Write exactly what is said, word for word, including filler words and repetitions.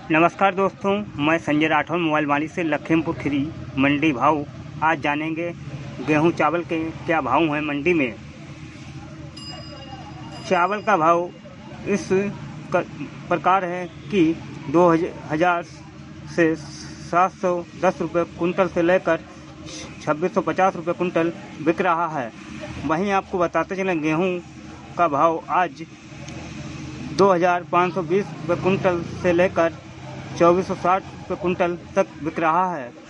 नमस्कार दोस्तों, मैं संजय राठौर मोबाइल मालिक से लखीमपुर खीरी मंडी भाव। आज जानेंगे गेहूं चावल के क्या भाव हैं मंडी में। चावल का भाव इस प्रकार है कि दो हज़ार से सात सौ दस रुपये कुंटल से लेकर छब्बीस सौ पचास रुपये कुंटल बिक रहा है। वहीं आपको बताते चलें गेहूं का भाव आज दो हज़ार पाँच सौ बीस रुपये कुंटल से लेकर चौबीस सौ साठ रुपये कुंटल तक बिक रहा है।